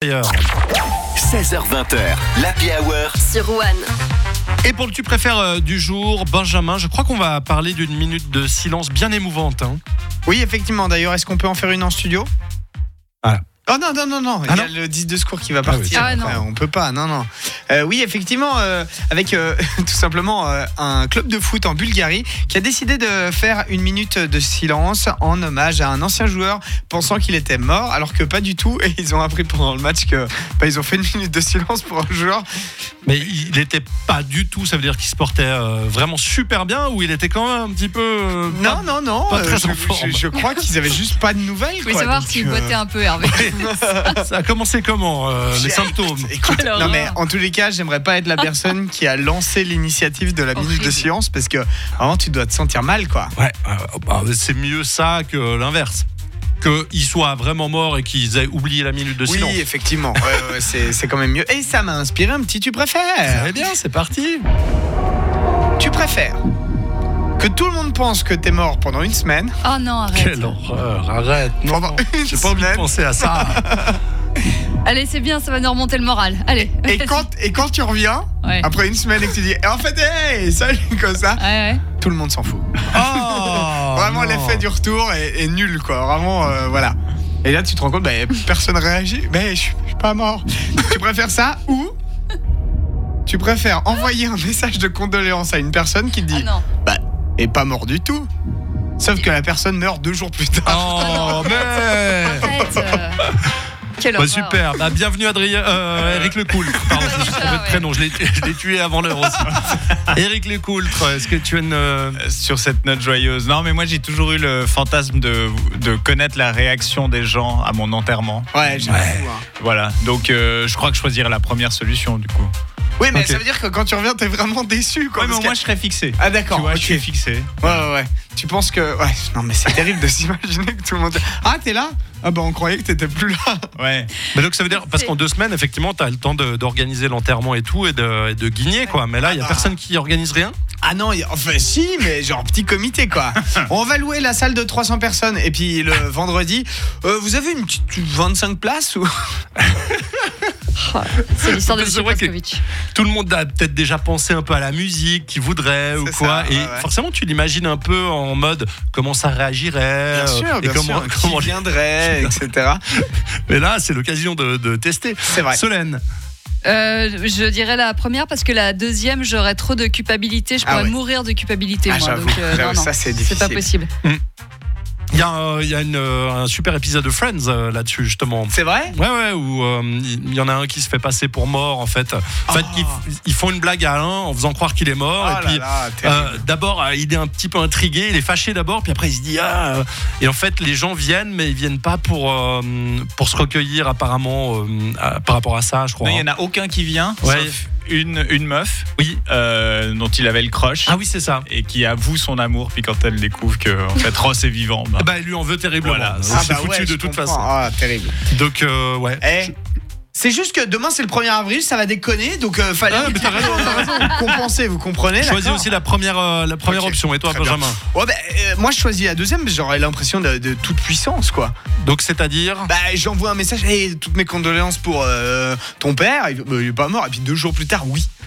l'intérieur. 16h20, l'Happy Hour sur One. Et pour le tu préfères du jour, Benjamin, je crois qu'on va parler d'une minute de silence bien émouvante. Oui, effectivement. D'ailleurs, est-ce qu'on peut en faire une en studio ? Ah. Oh non. Il y a le 10 de secours qui va partir. Ah oui. Enfin, on peut pas, non. Oui, effectivement, avec tout simplement un club de foot en Bulgarie qui a décidé de faire une minute de silence en hommage à un ancien joueur pensant qu'il était mort, alors que pas du tout. Et ils ont appris pendant le match que ils ont fait une minute de silence pour un joueur. Mais il n'était pas du tout, ça veut dire qu'il se portait vraiment super bien, ou il était quand même un petit peu... Non. pas très en forme. Je crois qu'ils avaient juste pas de nouvelles. Je voulais savoir s'il boitait un peu, Hervé. Ça a commencé comment, les symptômes? Écoute, Alors, non mais en tous les cas, j'aimerais pas être la personne qui a lancé l'initiative de la minute de Horrible. silence, parce que vraiment tu dois te sentir mal, quoi. Ouais, c'est mieux ça que l'inverse. Qu'ils soient vraiment morts et qu'ils aient oublié la minute de silence. Oui, effectivement. Ouais, c'est quand même mieux. Et ça m'a inspiré un petit tu préfères. Très bien, c'est parti. Tu préfères que tout le monde pense que t'es mort pendant une semaine. Oh non, arrête. Quelle horreur, arrête. Non, Pendant une j'ai pas envie de semaine. penser à ça. Allez, c'est bien, ça va nous remonter le moral. Allez. Et quand tu reviens, Ouais. après une semaine, et que tu dis, en fait, hey, salut, comme ça, Ouais. tout le monde s'en fout. Oh, Vraiment, non. l'effet du retour est nul, quoi. Vraiment, voilà. Et là, tu te rends compte, personne réagit. Mais je suis pas mort. Tu préfères ça ou tu préfères envoyer un message de condoléances à une personne qui te dit, Ah non. est pas mort du tout. Sauf que la personne meurt 2 jours plus tard. Oh, mais... Arrête. Quelle Bah, horreur. super, bienvenue Adrien, Eric Lecoultre. Pardon, j'ai trompé de prénom, je l'ai tué avant l'heure aussi. Eric Lecoultre, est-ce que tu as une... Sur cette note joyeuse. Non, mais moi j'ai toujours eu le fantasme de connaître la réaction des gens à mon enterrement. Ouais, j'avoue. Hein. Voilà, donc je crois que je choisirais la première solution du coup. Oui, mais Ok. ça veut dire que quand tu reviens, t'es vraiment déçu, quoi. Ouais, mais parce au moins que- je serais fixé. Ah, d'accord. Tu vois, ok. je suis fixé. Ouais. Tu penses que. Ouais, non, mais c'est terrible de s'imaginer que tout le monde. Ah, t'es là ? Ah, on croyait que t'étais plus là. Ouais. Mais donc ça veut dire, parce qu'en 2 semaines, effectivement, tu as le temps d'organiser l'enterrement et tout, et de guigner, quoi. Mais là, il n'y a personne qui organise rien. Ah non, enfin si, mais genre petit comité, quoi. On va louer la salle de 300 personnes. Et puis le vendredi, vous avez une petite 25 places ou... C'est l'histoire de C'est M. vrai que- Pascovitch. Tout le monde a peut-être déjà pensé un peu à la musique qu'il voudrait ou C'est quoi. ça, Et ouais. forcément, tu l'imagines un peu en mode comment ça réagirait. Bien et sûr. Qui viendrait, etc. Mais là, c'est l'occasion de tester. C'est vrai. Solène. Je dirais la première parce que la deuxième, j'aurais trop de culpabilité. Je pourrais ouais. mourir de culpabilité, Ah, moi. j'avoue, Donc, j'avoue, non, ça, c'est c'est pas difficile. possible. Il y a un super épisode de Friends là-dessus, justement. C'est vrai ? Ouais, où il y en a un qui se fait passer pour mort, en fait. En fait, ils font une blague à un en faisant croire qu'il est mort. Oh et puis, là là, terrible. d'abord, il est un petit peu intrigué, il est fâché d'abord, puis après, il se dit et en fait, les gens viennent, mais ils viennent pas pour se recueillir, apparemment, par rapport à ça, je crois. Non, il n'y en a aucun qui vient, Ouais. sauf une meuf Oui. dont il avait le crush. Ah oui, c'est ça. Et qui avoue son amour, puis quand elle découvre que en fait, Ross est vivant. Bah, Il lui en veut terriblement. Voilà, C'est foutu de je toute comprends. façon. Ah, terrible. Donc, ouais. C'est juste que demain c'est le 1er avril, ça va déconner, donc fallait Ah, mais t'as raison. compenser, vous comprenez? Choisis d'accord aussi la première Ok, option. Et toi, très bien. Benjamin? Ouais, moi je choisis la deuxième, parce que j'aurais l'impression de toute puissance, quoi. Donc, c'est-à-dire? J'envoie un message, hey, toutes mes condoléances pour ton père, il est pas mort, et puis 2 jours plus tard, oui.